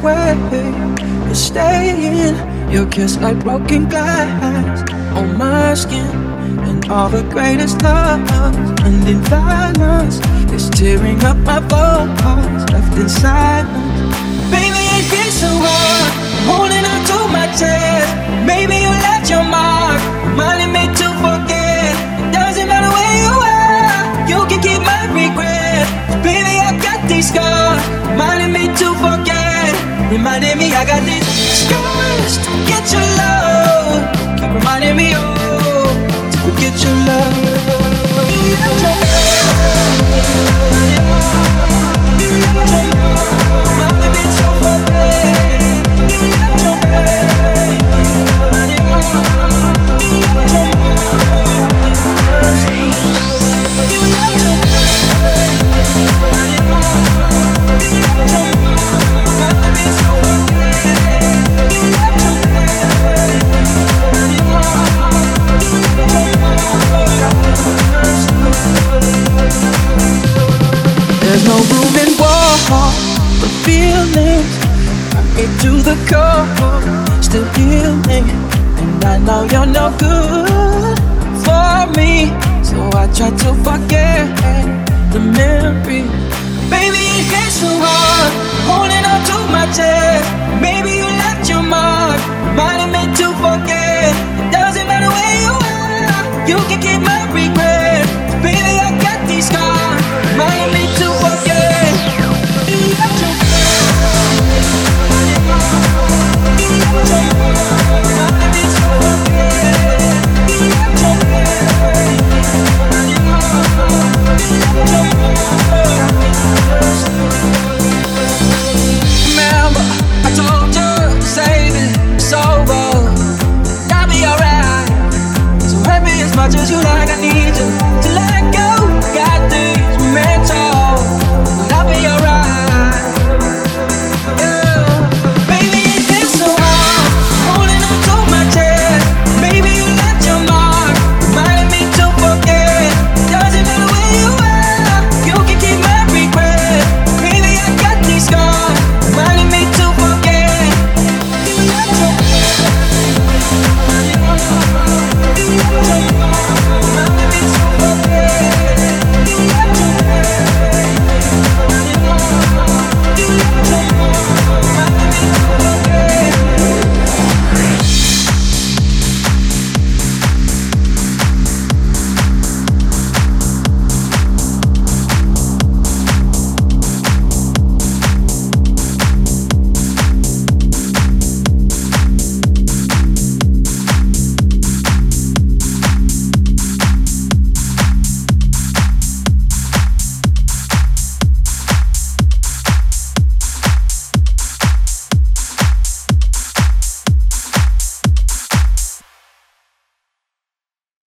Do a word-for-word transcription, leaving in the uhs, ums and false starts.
away. You're staying, your kiss like broken glass on my skin. And all the greatest love and in violence is tearing up my voice, left in silence. Baby, it gets so hard, I'm holding on to my chest. Maybe you left your mark, reminding me to forget. It doesn't matter where you are, you can keep my regret. Baby, I got these scars, reminding me to forget. Reminding me I got these scars to get your love. Keep reminding me, oh, to forget your love. Reminding me to forget. There's no room in war for feelings. I get to the core, still healing. And I know you're no good for me, so I try to forget the memory. Baby, it hits so hard, holding on to my chest. Maybe you left your mark, reminding me to forget. It doesn't matter where you are, you can keep my regret. Baby, I got these scars, reminding me to forget. Remember, I told you to save it, it's over, I'll be alright. So hurt me as much as you like, I need you to let